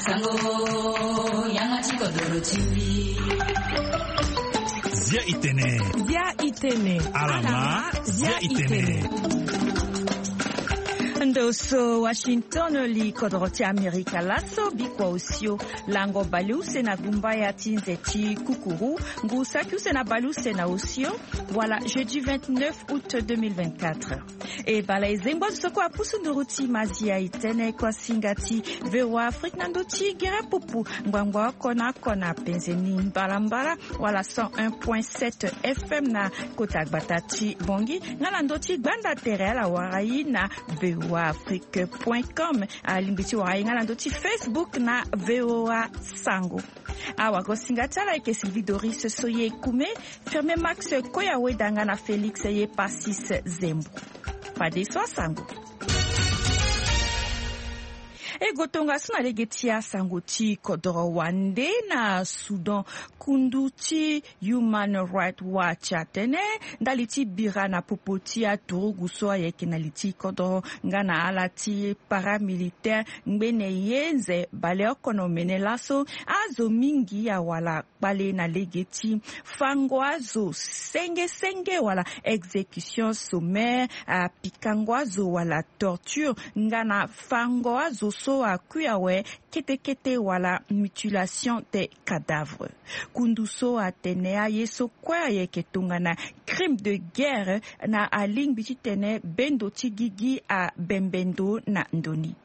Sango yangachi kodoro chimbi. Zia itene. Alama zia itene. Ndoso Washington li kodoroti Amerika laso bikwa usio lango baluse na gumbaya tinzeti kukuru ngusakiuse na baluse na usio voilà jeudi 29 août 2024 et balaizengwa soko apusu ndoruti mazia itene kwa singati vewa Afrique nandoti gera pupu ngwangwa kona penzeni mbalambala voilà 101.7 FM na kotagbatachi bongi ngala ndoti gbanda tere la warai na vewa afrique.com alimbiti wainga na ndoti Facebook na VOA Sango awa kosingatala eke Sylvie Doris Soye Kume ferme Max Koyawe danga na Félix ye Passis Zembo padeso Sango Egotonga suna legetia sangoti kodoro wande na Sudan kunduti Human Rights Watch atene ndaliti bira na popoti aturuguso yekinaliti kodoro ngana alati paramilitaire ngbene yenze bale okonomene laso azo mingi ya wala bale na legeti fango azo senge wala exécution sommaire pikangwazo wala torture ngana fango azo so akuyawe kete wala mutilation des cadavres kunduso atenea yeso kwa yeketunga na crime de guerre na aling bititene bendo tigigi a bembendo na ndoni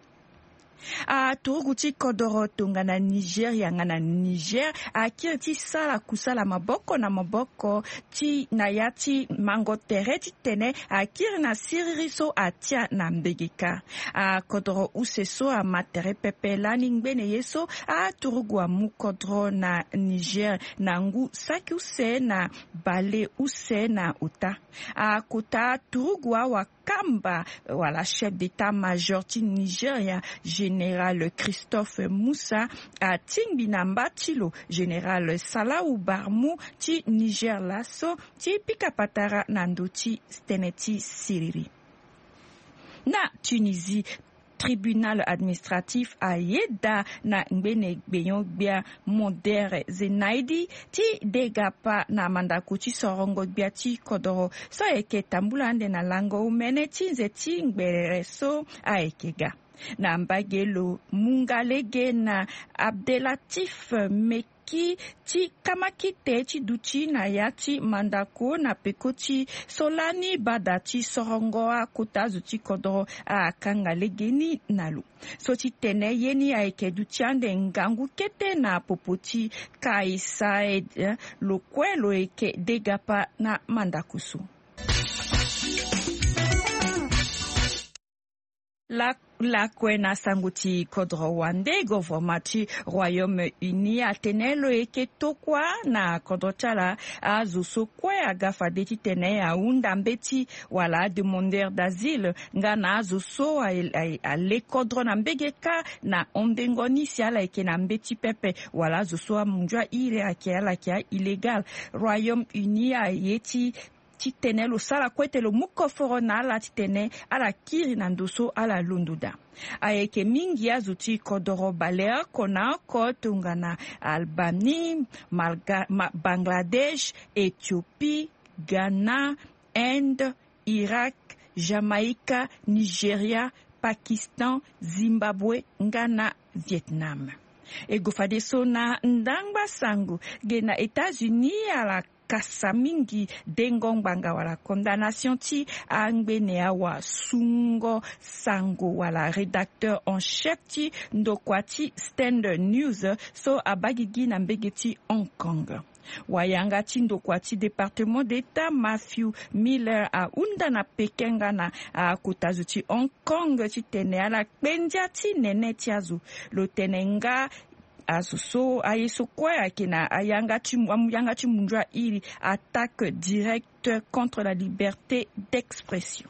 turuguti kodoro tunga na Niger yanga na Niger akirti sala kusala maboko na maboko ti na yati mango tereti tene akiri na siririso atia na mbegeka kodoro useso a matere pepelani ngbene yeso turugwa mu kodoro na Niger na ngu saki use na bale use na uta kuta turugwa wa Kamba, voilà, chef d'état-major ti Nigeria, général Christophe Moussa, à Tingbinamba Tilo, général Salaou Barmou ti Niger Lasso, ti Pikapatara Nandoti Steneti Siriri. Na Tunisie, tribunal administratif a yeda na ngbene gbeyon modere zenaidi ti degapa na mandakuchi sorongo ti kodoro so eke tambulande na lango umene tinze ti ngbere so a ekega na mbagelo mungalege na Abdelatif Meki ti kamakite ti duchi na yati mandako na pekoti solani badati sorongo a kutazu ti kodoro a kangalegeni nalu so ti tene yeni a eke duchiande ngangu kete na popoti kaisa lo kwelo eke degapa na mandakusu la kwena sanguti kodro wande governmenti Royaume-Uni atenelo eke tokwa na kodochala azuso kwe agafa deti tene a unda mbeti wala demandeur d'asile ngana azuso a le kodro na mbegeka na ondengoni siala eke na mbeti pepe wala azuso a munjwa ile akia illegal Royaume-Uni a yeti titene lo sala kwete lo mukoforo na ala titene ala kiri na ndoso ala lunduda ayeke mingi azuti kodoro balea kona kotunga na Albanie, Bangladesh, Éthiopie, Ghana, Inde, Irak, Jamaïque, Nigeria, Pakistan, Zimbabwe, Ghana, Vietnam. Egofadeso na ndangba sangu gena États-Unis ala kasa mingi dengongbanga wala condamnation ti angbene awa sungo sango wala rédacteur en chef ti ndokwati Standard News so abagigi na mbegeti Hong Kong. Wayanga ti ndokwati département d'état Matthew Miller a unda na pekenga na kutazu ti Hong Kong ti tene ala kpendia ti nene ti azu lo tenenga asuso ayeso kwa kina ayanga ti munjwa iri attaque directe contre la liberté d'expression.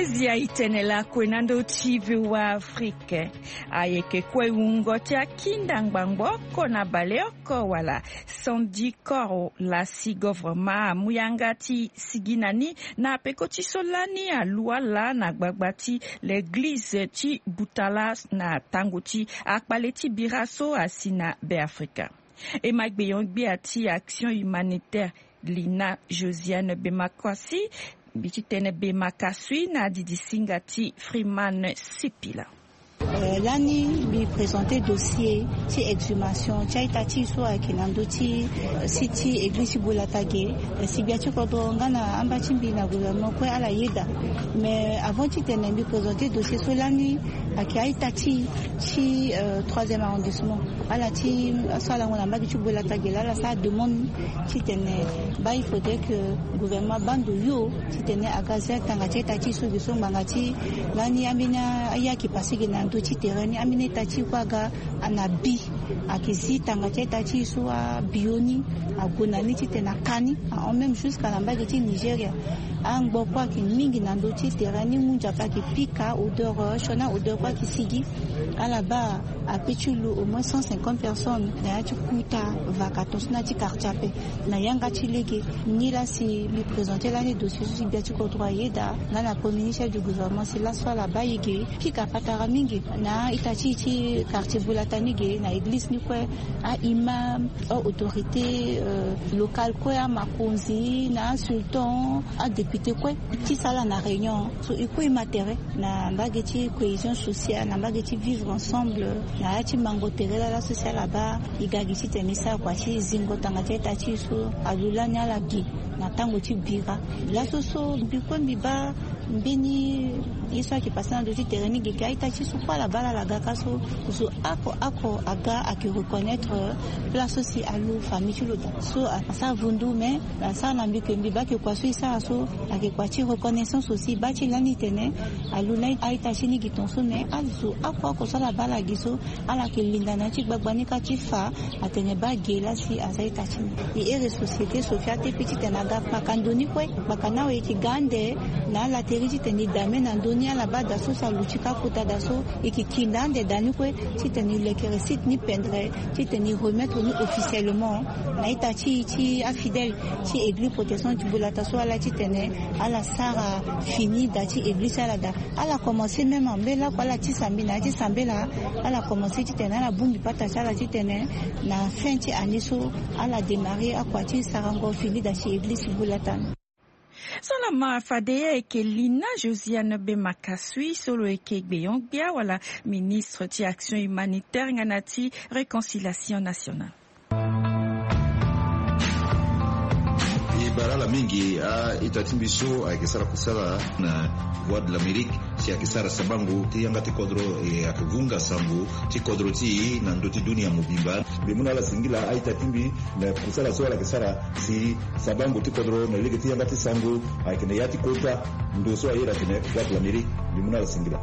Zia itenela kwenando TV wa Afrique ayeke kwe ungo tia kindangbango kona baleoko wala sondi koro la si government muyangati siginani na pekoti solani aluala na gbagbati l'église ti butala na tangoti akbaleti biraso asina be Afrika e magbeyon gbe ati action humanitaire Lina Josiane Bemakwasi Bichitene Bemakasui na Didisingati Freeman Sipila. Lani lui présenté dossier ti exhumation ti itati so akinando ti siti église bolatage si biati ko do ngana amba chimbi na gouvernement ko ala yeda mais avant ti tene lui présenté dossier so lani aki itati ti 3e arrondissement ala ti sala ngona mba ti bolatage la ça demande ti tene ba il faudrait que gouvernement bando yo ti tene agaza tanga ti itati so biso ngati lani amina ayaki pasigi na ndo ti terrain amine tati kwaga anabi akisi tanga tati soa bioni agonani ti tena kani en même jusqu'à la mbagi ti Nigeria angbo kwa ki mingi na ndo ti terrain ni munja pa ki pika odeur chona odeur kwa ki sigi ala ba apechulu au moins 150 personnes na ti kuta vacatos na ti quartier na yanga ti lege ni la si lui présenter l'année dossier si biati ko droit yeda na la communauté du gouvernement c'est la soit la ba yige pika patara mingi na itachi ti quartier bulatanige na église ni kwe a imam a autorité locale kwe a makonzi na sultan a député kwe ti sala na réunion so iko matériel na mbageti cohésion sociale na mbageti vivre ensemble na ti mangotere la sociale là-bas igagisi temisa kwa ti zingo tanga ti so alulani ala gi na tango ti bira la so biko biba mbini histoire qui passe dans le terrain ni geka itachi so kwa la bala la gaka so ako aga aki reconnaître place aussi alu famille chulota so ça vundu mais ça na mbike mbiba ke kwa so isa so aki kwa ti reconnaissance aussi ba ti lani tene alu na itachi ni gitonso mais azu ako so la bala giso ala ke lingana ti gbagbani ka ti fa atene ba gela si asa itachi et société sociale te petite naga pakandoni kwe bakana we ki gande na la teriti teni dame na ndoni ala ba daso sa luchika kuta daso ikikinda de dani kwe ti teni lekere sit ni pendre ti teni remettre ni officiellement na itachi ti afidèle ti église protection ti bulata so ala ti tene ala sara fini da ti église ala da ala commencer même en bela kwa la ti sambina ti sambela ala commencer ti tene ala bumbi pata ala ti tene na fin ti aniso ala démarrer akwa ti sarango fini da ti église bulata. Salama fadeye eke Lina Josiane Bemakasui solo eke Gbeyongbia wala ministre ti action humanitaire nganati réconciliation nationale. Barala mingi itatimbiso akisara kusala na voix de l'Amérique si akisara sabangu ti yanga ti kodro akivunga sambu ti kodro ti na ndoti dunia mubimba bimuna la singila itatimbi na kusala so la kisara si sabangu ti kodro na lege ti yanga ti sambu akine yati kota ndo so ayira tene voix de l'Amérique bimuna la singila.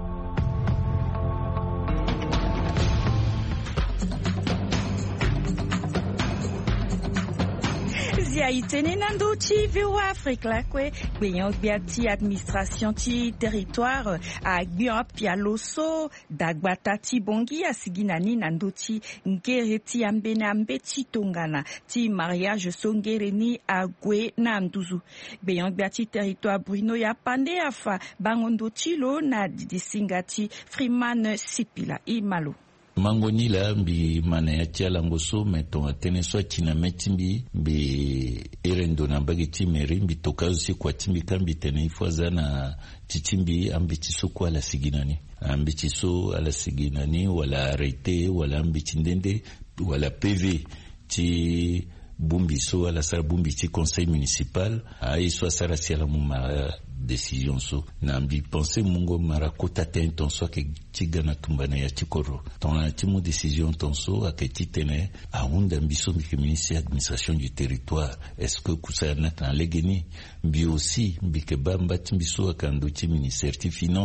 Zia itene nando ti VOA Afrique la kwe gbeyon biati administration ti territoire a gbion pialoso dagbata ti bongi asiginani nando ti ngere ti ambene ambe ti tongana ti mariage songere ni agwe na mduzu gbeyon biati territoire Bruno ya pande afa bangondo ti lo na disinga ti Freeman Sipila imalo mangoni la mbi mana ya tiala ngoso meton atene so china metimbi mbi erendo na bageti meri mbi tokazo si kwa timbi kambi tene ifwaza na titimbi ambi tiso kwa la siginani ambi tiso ala siginani wala arrêté wala ambi tindende wala PV ti bumbi so ala sara bumbi ti conseil municipal ai so sara si ala mumara décision so na mbi penser mungo mara kota ten ton so ke tigana tumbana ya tikoro ton la timu décision ton so aketi tene a hunda mbiso mi ministère administration du territoire est-ce que kusa na tan legeni mbi aussi mbi ke bamba timbiso akando ti ministère ti finance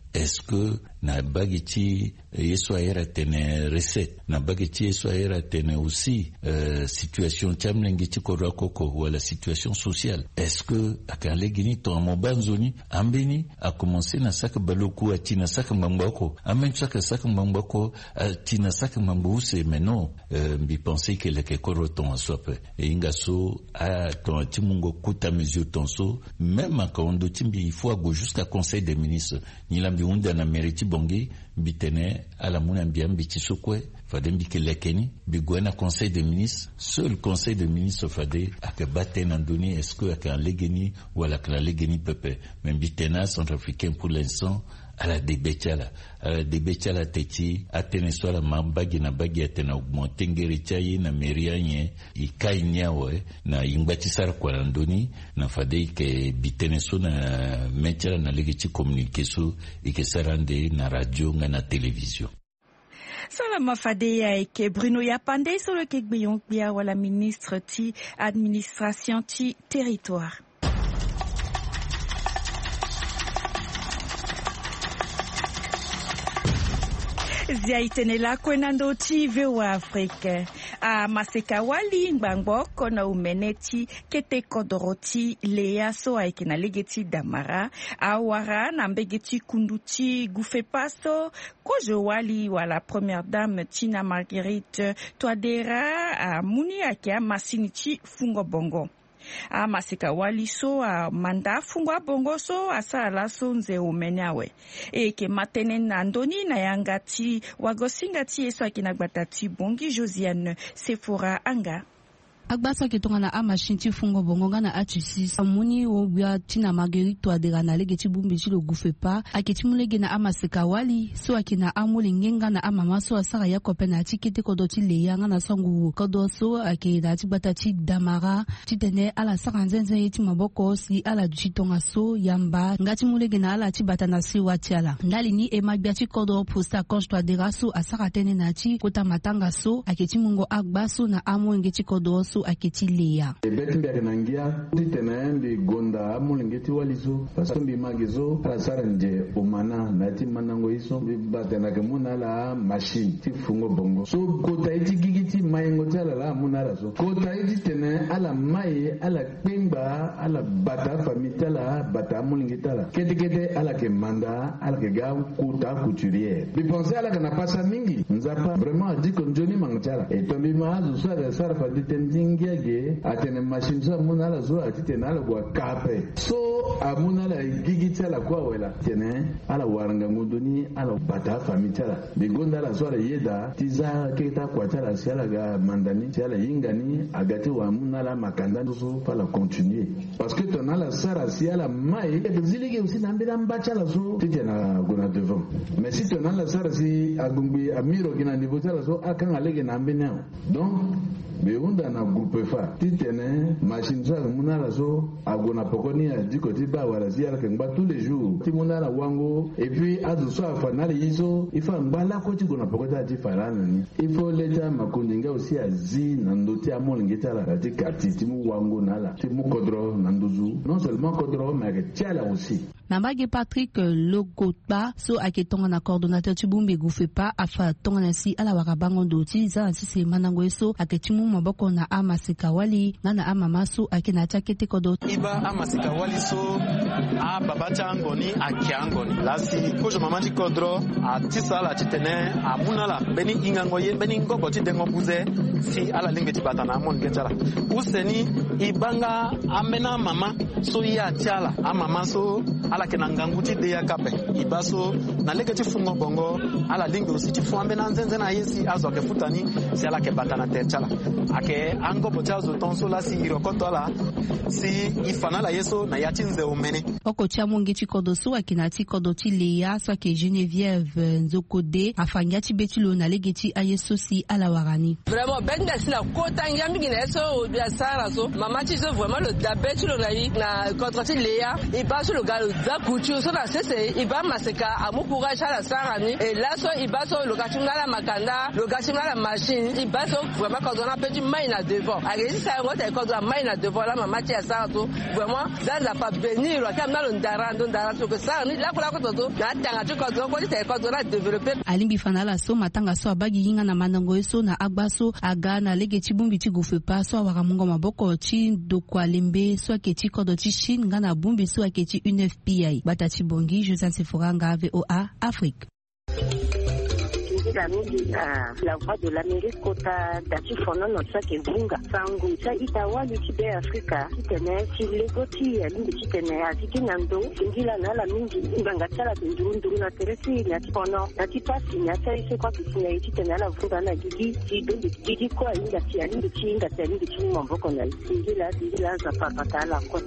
est-ce que na bagiti yeso era tene recette na bagiti yeso era tene aussi situation chamlengiti kodwa koko wala situation sociale, est-ce que akale gini to amobanzoni ambeni a commencé na saka baloku atina saka mbambako amen saka mbambako atina saka mbambuse, mais non bi penser que le kekoro ton sope e ingaso a ton timungo kuta mesure ton so même quand on timbi il faut go jusqu'à conseil des ministres ni lambi unda na meriti bongi bitene ala muna mbiambi tisokwe fade mbike lekeni bigwena conseil des ministres, seul conseil des ministres fade akabate nandoni est-ce que akan legeni wala kala legeni pepe mais bitena centrafricain pour l'instant ala debechala teti atene swala mambagi na bagi atena augmentengeri chayi na merianye ikai nyawe na ingbatisara kwa landoni na fadei ke bitene so na mechala na legichi communication ikesarande na radio nga na television. Salama Fadea eke Bruno Yapande solo ke gbeyon bia wala ministre ti administration ti territoire. Zia itenela kwenando ti vewa Afrique. A maseka wali ngbango kona umeneti kete kodoroti lea so aikina legeti damara awara na mbegeti kunduti gufepaso kojo wali wala première dame Tina Marguerite Touadera a muni akia masinichi fungo bongo. A masika wali so a manda fungwa bongo so asala so nze umenyawe ke matene nandoni na yangati wagosingati yeso akina gbatati bongi Josiane Sephora anga Agbasa ketongana amashinti fungo bongonga na atusis amuni obia Tina Marguerite Touadera na legeti bumbichi lo gufepa aketimulege na amaseka wali so akina amulingenga na amama so asara ya kopena atikete kodoti leyanga na sangu kodoso akeda tibatati damara titene ala saranzenze yeti maboko si ala duchitonga so yamba ngati mulege na ala tibata na si watiala ndali ni emagbiati kodo posta Conche Touadera so asara tene na ti kota matanga so aketimungo agbaso na amu ngeti kodo so aketilia betimbe nangia titenaembi gonda amulingeti walizo pasombi magizo rasaranje umana nati manango iso batena ke munala machine tifungo bongo so kota iti gigiti mayengo tala la munala so kota iti tene ala mai ala pemba ala bata famitala bata amulingitala kete ala ke manda ala ke ga kota couturier bi penser ala kana pasa mingi nzapa vraiment dit que njoni mangtala et tombi mazu sara fa ditending ngege atene machine so munala zo atitene ala kwa kape so amunala gigitala kwa wela tene ala waranga ngudoni ala bata famitala bigonda la so yeda tiza keta kwa tala siala ga mandani siala yingani agati wa munala makanda so pala continuer parce que tonala sara siala mai ezilike aussi nambira mbachala so titena gona devant mais si tonala sara si agumbi amiro kina niveau tala so akanga lege nambina donc beunda na groupe fa titene machine so munala so agona pokoni a dikoti ba wala ziara ke ngba tous les jours ti munala wango et puis azu so afanale yiso ifa ngala ko ti gona pokoti ati farana ni il faut leta makondinga aussi azi na ndoti amolingeta la ti kati ti mu wango nala ti mu kodro na nduzu non seulement kodro mais que tiala aussi Nambage Patrick Logotba so aketonga na coordonnateur Tibumbi Gufepa afa tonga na si ala wakabango ndoti za sisi manango eso aketimu maboko na amasika wali na amama so akina chakete kodo iba amasika wali so a babacha ngoni akiangoni lasi kojo mamaji kodro a tisala titene a munala beni ingangoye beni ngobo tidengo buze si ala linge tibata na amon getala useni ibanga amena mama so ya tiala amama so ala kenanganguti de yakape ibaso na legeti fungo bongo ala lingo siti fuambe na nzenze na yesi azo ke futani si ala ke batana terchala ake ango pochazo tonso la si irokotola si ifanala yeso na yatinze umene oko chamungi chikodo so akinati kodo tileya so ke Geneviève Nzokode afangati betulo na legeti ayeso si ala warani vraiment benda sina kota ngambi na so biasara so mama ti so vraiment le dabet sur na contre Léa il bat sur le gars za couture so na sese il va maseka amu courage à la sarani et là so il bat sur le gars la makanda le gars la machine il bat sur vraiment quand on a petit main à devant allez ça on est quand on a main à devant la mama ti ça to vraiment ça n'a pas bénir là comme dans ndara so que ça ni là pour la koto na tanga tu quand on a développé alimbi fanala so matanga so abagi yinga na mandango eso na agbaso aga na lege chibumbi ti gufepa so wakamungo maboko ti dokwa lembe so aketi kodo ti Chine ngana bumbi so aketi UNFPA bata chibongi Joseph Seforanga VOA Afrique. La voix de l'Amérique kota dati fono no sake bunga sangu sa itawali tibe Afrika kitene chilegoti alimbi kitene atikinando ingila na la mingi nganga tsala ndurundu na teresi na tipono na tipasi na tsaise kwa kisina kitene la vunga na gigi kwa inga ti alimbi chinga alimbi chimo mboko na ingila za papa la kwa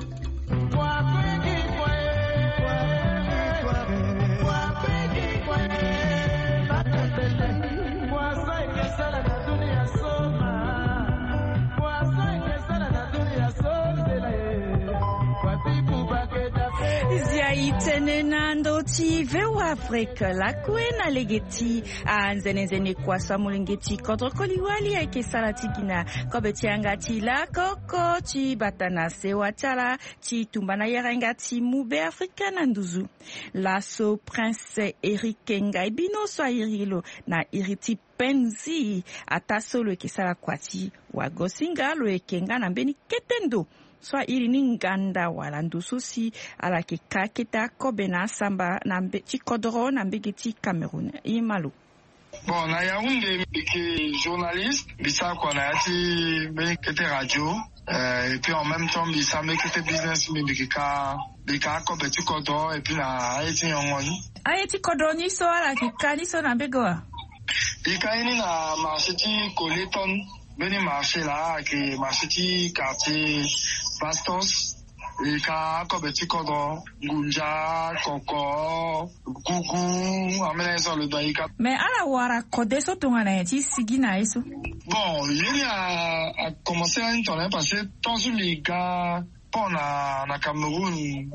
Itenena ndoti VOA Afrique la kwena legeti anzenezene kwa samulengeti kontrokoliwali ake salati gina kobeti angati la koko chi batana sewa chala chi tumbana yarangati mube Afrika na nduzu laso prince Eric Ngai bino so irilo na iriti penzi atasolo eke sala kwati wagosinga lo ekenga na mbeni ketendo soit il n'inganda wala ndususi ala ke kaketa kobena samba na mbeti kodro na mbegeti Cameroun imalu. Bon, na Yaoundé biki journaliste bisa kwa na yati mbekete radio et puis en même temps bisa mbekete business bika kobeti kodro et puis na ayeti yongoni. Ayeti kodro ni so ala ke kaniso na mbegoa. Bika ini na marché ti Coleton beni marché là ke marché ti quartier Bastos, Ika, Kobeti Kodo, Gunja, Koko, Gugu, amena eso le doika. Mais ala wara kode so tongana yeti sigina eso. Bon, il a commencé à internet parce que tant que Mika pona na Cameroun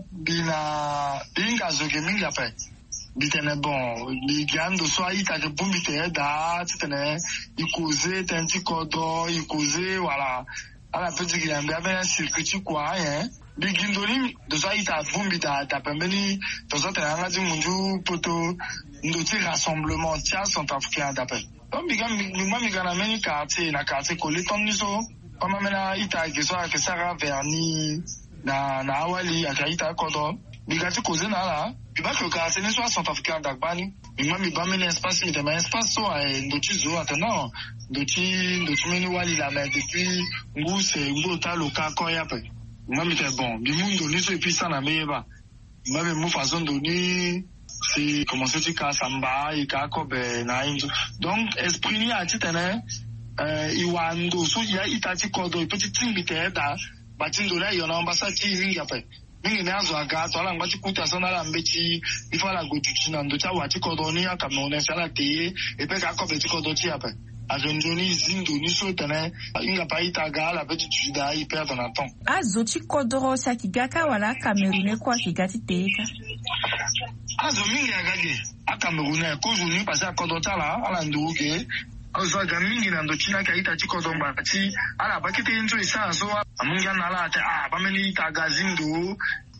binga zoge minga pe. Bitene bon, ligando soit ita ke bumbite da, tene, ikoze tenti kodo, ikoze voilà. Ala petite qui a bien circuit quoi hein bigindoli de ça il t'a bombi ta pembeni de ça t'as un dit munju poto ndoti rassemblement tia centrafricain d'appel donc migana meni quartier na quartier Coleton niso kama mena ita ke ça verni na awali akaita kodo bigati koze na la biba que quartier ne soit centrafricain d'agbani mi ba mena espace mi tema espace so ndoti zo atena Doti meni wali la mais depuis ngou c'est ngou ta loka ko ya pe mami te bon bi mundo ni so epi sana meba mami mu façon doni c'est commencer ti ka samba i ka ko be na inzo donc esprit ni ati tene iwando so ya itati ko do petit timbite da batindo na yo na ambasati ringa pe mingi nazo aga to ala ngati kuta sana la mbeti ifala gojuti na ndo cha wati ko do ni aka no ne sala te e pe ka ko be ti ko do ti ape Azonjoni zindoni sotene inga paita gala petit juda hyper dans la temps. Azoti kodoro sa kigaka wala Cameroun kwa kigati teka. Azomingi agage a Cameroun ko juni passer à kodota la ala nduke. Azo gamingi na ndochina kaita chikodomba ti ala bakete nzo isa so amunga na la te bameni ta gazindo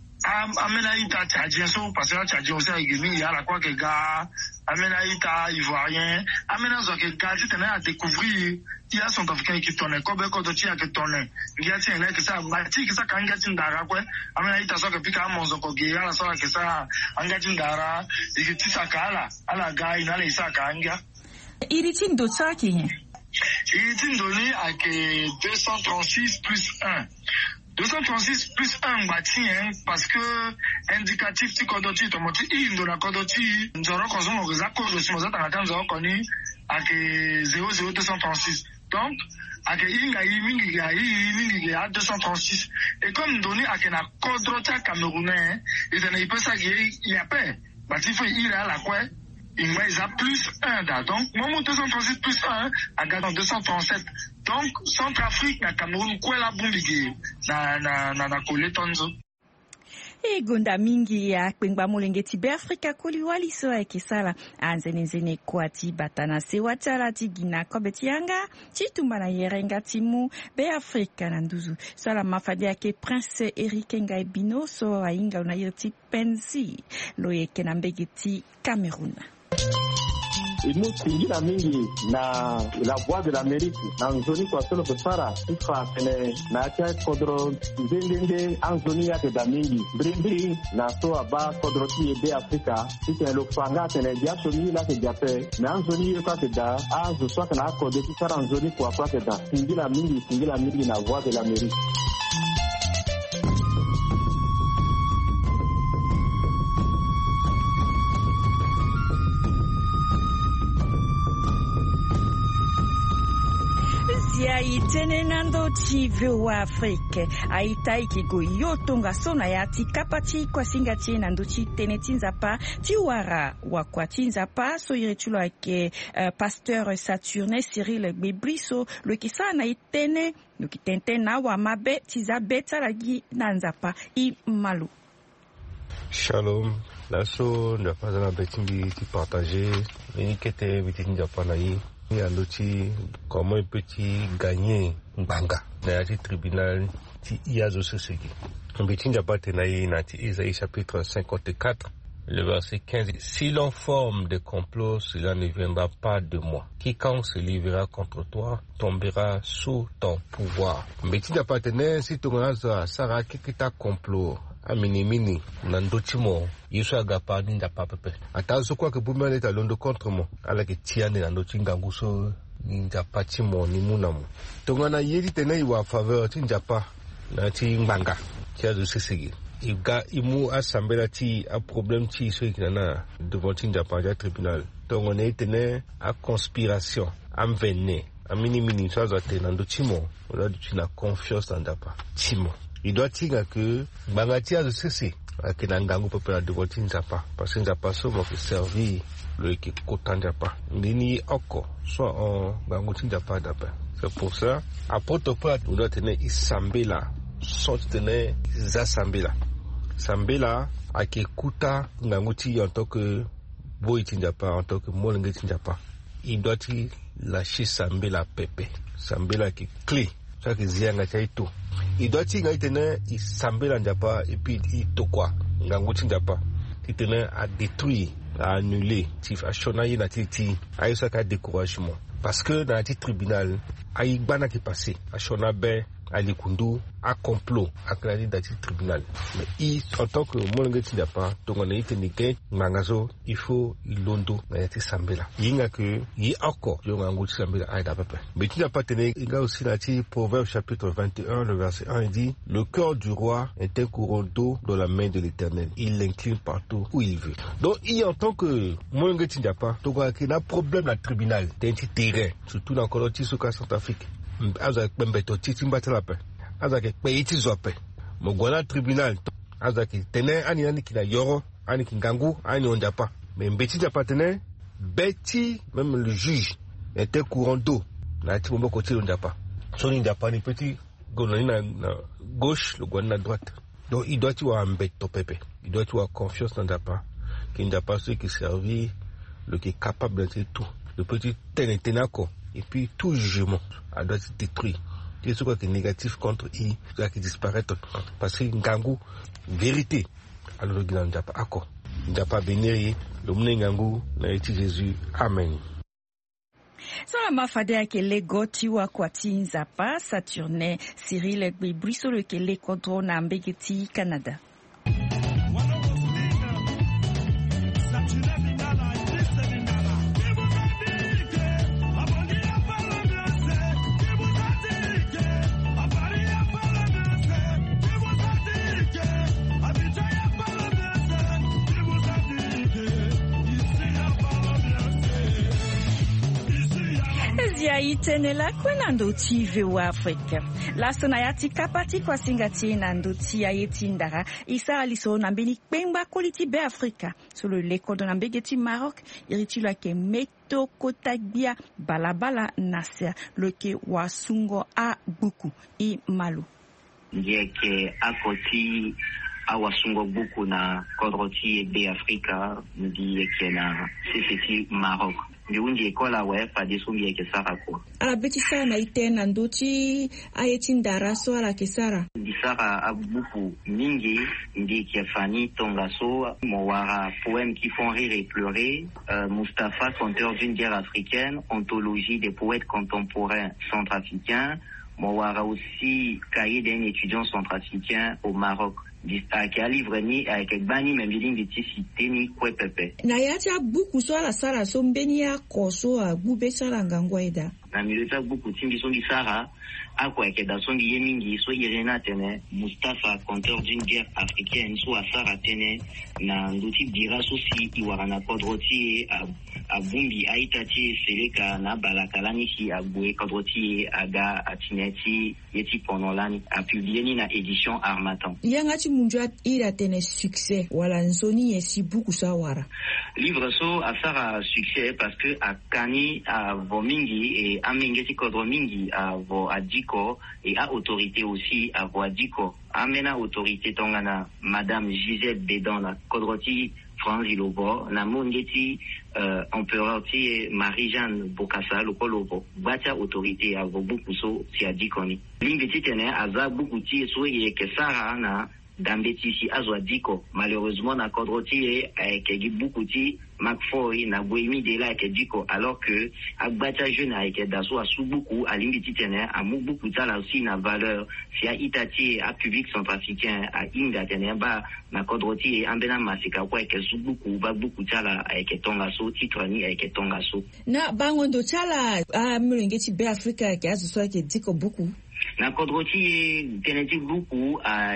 amena ita charge so parce que charge aussi igimi ya la quoi que ga amena ita ivoirien amena zo que ga tu tenais à découvrir il y a son africain qui tourne comme ko do tia qui tourne il y a tiens là que ça bati que ça kanga tindara quoi amena ita so que pika monzo ko ge ya so que ça anga tindara et que tu sakala ala ga ina le sakanga iritin do tsaki iritin doni à que 236 plus 1 236 plus 1 bâti parce que indicatif ti kodoti to moti indo na kodoti nzoro kozomo gazako zosimoza tangata nzoro koni ake 00236 donc ake inga mingi ga 236 et comme donné ake na kodrota camerounais et ça n'est pas ça il y a pas bâti faut il à la quoi il y a plus 1 là. Donc, moi, 238 plus 1, à Ghana 237. Donc, Centrafrique, na Cameroun, quoi la bombigi, na Koletonzo. E gonda mingi ya kwengba mulengeti be Afrika kuli waliso ya kisala anzenezene kwa tibatana sewa chala tigina kobeti yanga chitumba na yerenga timu be Afrika na nduzu sala mafadi yake Prince Eric Ngaibino so ainga unayoti penzi loyeke na mbegeti Cameroun. Imutingira mingi na la voix de l'Amérique na nzoni kwa solo kusara ifa tene na cha kodro ndende anzoni yake da mingi brimbiri na so aba kodro ti be Afrika tike lo fanga tene dia soni la ke jape na anzoni yo ka da azu so kana ko de sara anzoni kwa da tingira mingi na voix de l'Amérique. Ya itene nando chive wa Afrique aitai kigo yotonga sona ya tikapati kwa singati nando chitene tinzapa tiwara wa kwa tinzapa so irechulo ake pasteur Saturne Cyril Gbebriso lo kisana itene lo kitente na wa mabe tizabeta lagi nanzapa I malu. Shalom, lasso n'a pas un betimbi ti partager ni kete bitin japanai. Il y a l'outil comment il peut gagner Mbanga. Il y a le tribunal qui y a ce qui. On peut dire que Isaïe chapitre 54, le verset 15. Si l'on forme des complots, cela ne viendra pas de moi. Quiconque se livrera contre toi tombera sous ton pouvoir. On peut dire que si tu as Sarah qui t'a complot. Mini nandotimo yeswa gapa ninda papepe atazo kwa ke bumele ta londo contre mo ala ke tiane nandotinga nguso ninja patimo ni munamo tongana yedi tene wa faveur tinjapa na ti nganga kia de sesegi iga imu assemblée ti a problème ti so ikana devant tinjapa ja tribunal tongone tene a conspiration amvene a mini so azate nandotimo ola dutina confiance ndapa timo. Il doit dire que Bangatia de ceci, que Nangangu peut pas de voter Nzapa, parce que Nzapa souvent que servir le qui coûte Nzapa. Nini Oko, soit en Banguti Nzapa d'abord. C'est pour ça, à Port-au-Prince, on doit tenir Isambela, sans tenir Zasambela. Sambela, à qui coûte Nanguti en tant que Boiti Nzapa, en tant que Molengeti Nzapa. Il doit lâcher Sambela Pepe. Sambela qui est clé. Ça que Zianga Taito. Il doit dire qu'il il semble Nzapa et puis il tokwa Nganguti Nzapa. Il tenait à détruire, à annuler, à chonailler na titi, à yosaka découragement. Parce que dans le tribunal, à Igbana qui passé, à Chonabe, à Likundu, à complot, à clarier dans le tribunal. Mais il, en tant que Molengeti Nzapa, donc on a été niqué, Mangazo, il faut, il londo, mais il sambela. Il y a que, il y a encore, il y a un goût sambela, à Idapapa. Mais tu n'as pas tenu, il y a aussi la Proverbe chapitre 21, le verset 1, il dit, le cœur du roi est un courant d'eau dans la main de l'Éternel. Il l'incline partout où il veut. Donc, il y a en tant que Molengeti Nzapa, donc il y a un problème dans le tribunal, d'un petit terrain, surtout dans le Coloti, sous Centrafrique. Azak Bembeto, Titi Mbatalape. Azak Peiti Zope. Mogwana tribunal. Azak Tene, Ani Kina Yoro, Ani Kingangu, Ani Ondapa. Mais Mbeti Japa Tene, Beti, même le juge, était courant d'eau. N'a pas beaucoup côté Ondapa. Son Indapa, ni petit, Gonana gauche, le Gwana droite. Donc il doit y avoir un bête au pépé. Il doit y avoir confiance dans Ndapa. Qu'il n'y a pas ceux qui servent, le qui est capable de tout. Le petit Tenako. Et puis tout jugement doit être détruit. C'est ce qui est négatif contre I, qui disparaît. Parce que Ngangu, vérité. Alors le Guinan n'a pas accord. Il n'a pas béni le Mnengangu, n'a été Jésus. Amen. Sala mafade yake lego tiwa kwa Nzapa, Saturne, Cyril Gbebriso le kele kontro na mbegeti Canada. dia itenela kwenando TV wa Afrika. Lasona yati kapati kwa singati nando tia yetindara isa aliso nambeni kpemba koliti be Afrika. Solo leko do nambegeti Maroc iritula ke meto kotagbia balabala nasia loke wasungo a buku I malu. Ndiye ke akoti awasungo buku na kodroti be Afrika ndiye ke na CCT Maroc. Ndiundi ekola wefa disumbi yake sara ko. Beti sana itena nduti ayetindara so ala kesara. Disara abuku mingi ndi kiafani tongaso mowara poèmes qui font rire et pleurer, Mustapha conteur d'une guerre africaine, anthologie des poètes contemporains centrafricains, mowara aussi cahier d'un étudiant centrafricain au Maroc. Qui a livré ni avec bani membiling de tisité ni kwe pepe. Na yacha buku so ala sara so mbeni ya koso a gube sara ngangwaida. Na milita buku timbi so di sara akwa ke da so di yemingi so Irena tene Mustapha conteur d'une guerre africaine so a sara tene na nduti dira so si iwarana kodroti a bumbi aitati seleka na balakalani si a boué kodroti aga atineti yeti ponolani a publié ni na édition Harmattan. Yangati munjua ira tene succès wala nzoni yesi buku sawara. Livre so a sara succès parce que a kani a vomingi et a mengeti kodro mingi a vo adiko et a autorité aussi a vo adiko. Amena autorité tongana Madame Gisèle Bédan la kodroti France Ilobo na mongeti empereur ti Marie-Jeanne Bokassa lokolobo bacha autorité a vo buku so si adikoni. Lingeti tene aza buku ti so ye kesara na dambeti si azwa diko malheureusement na kodroti avec beaucoup ti Macfoy na boemi de la ke diko alors que agbacha jeune avec daso a sous beaucoup à limiti tene a mou beaucoup ta la aussi na valeur si a itati a public centrafricain a inga tene ba na kodroti ambena masika kwa ke sous beaucoup ba beaucoup ta la avec tongaso titrani avec tongaso na bangondo chala a mulengeti be Afrika ke azo so ke diko beaucoup na kodroti teneti beaucoup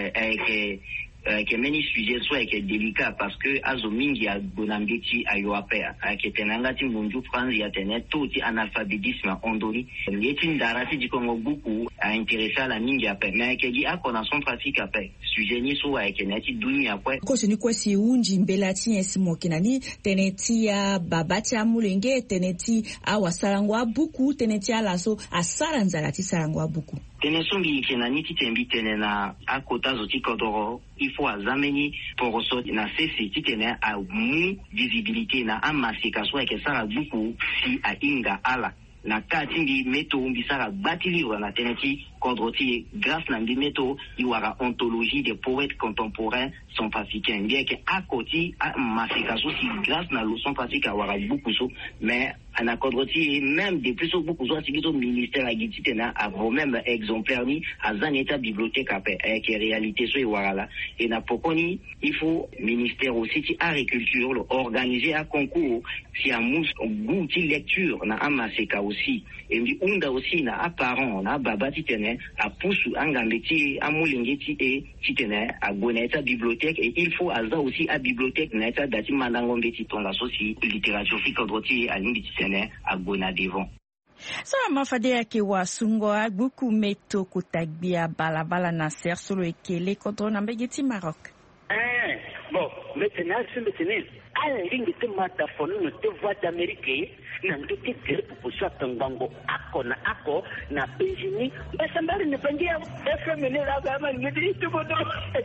avec que many sujets soit que délicat parce que azomingi a bonambeti ayoapea que tenangati munju France ya tenet tout analphabétisme ondori yetin darati di Congo beaucoup a intéressé la mingi ape mais que di akona Centrafrique ape sujet ni so avec neti dunia kwa ko sini kwa si unji mbelati esimo kinani teneti ya babati amulenge teneti awasarangwa beaucoup teneti ala so asaranzalati sarangwa beaucoup tenesombi kenani titembi tenena akota zoti kodoro il faut azameni pour ressortir na ceci titene a mu visibilité na amasika so que ça beaucoup si a inga ala na katingi meto mbisara bati livre na teneti kodroti grâce na meto iwara anthologie des poètes contemporains centrafricains bien que à côté masika so si grâce na le centrafrique awara beaucoup so mais na kodroti même depuis so beaucoup so si ministère a gititena avant même exemplaire ni azan état bibliothèque après avec réalité so iwara là et na pokoni il faut ministère aussi ti agriculture organiser un concours si a mous goût lecture na amasika aussi et mbi unda aussi na apparent na babati tene a pousu angambeti amulingeti et titene a goneta bibliothèque et il faut aza aussi à bibliothèque na eta dati mandangombeti tonga sosi littérature fikodroti a lingiti tene a gona devant. So mafade yake wasungo buku meto kotagbia balabala na ser solo ekele kodro na mbegeti Maroc. Bon, maintenant à ligne de mataphone de voix d'Amérique na nduti grip kuswa tangango ako na ako na benjini basambari ne pangia FM ne la gama ngidi tubodo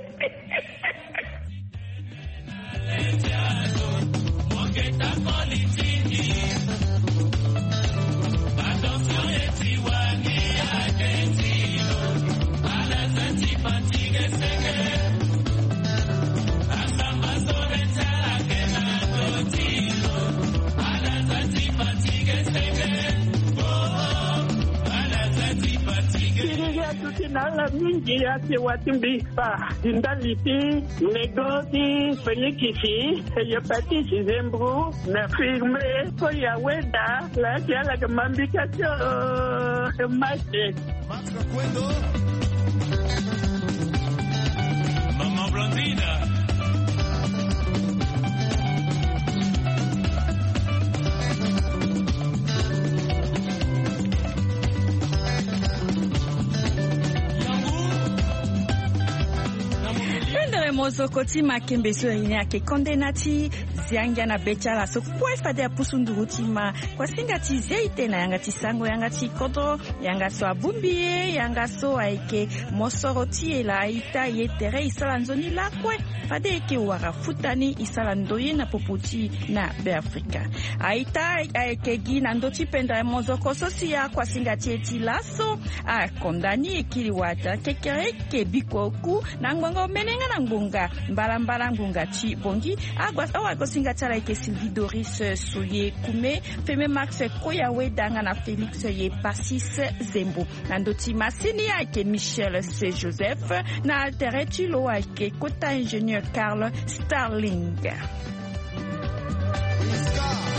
Mongeta politiki Attention etiwani agentino Ala zanti pantige seke Nala mingi ya te watimbi pa indaliti negoti fenyikisi ya pati zembru na firme ko ya weda la ya la gamambika cho mache Mama Blondina mozokoti makembe so ine ake kondenati zianga na bechala so kwefa de pusunduruti ma kwa singati zeite na yanga tisango yanga tikodro yanga so abumbie yanga so aike mosoroti ela ita yetere isala nzoni lakwe fade ke wara futani isala ndoye na popoti na Beafrika aita aike gina ndoti penda mozoko sosia kwa singati eti laso a kondani ekiliwata kekereke bikoku na ngongo menenga na ngunga mbala ngunga chi bongi awa singati like Sylvie Doris Soye Kume Feme Max Koyawe danga na Felix Ye Passis Zembo na ndoti masini yake Michel C. Joseph na altereti lo yake Kota Ingenieur Carl Starling.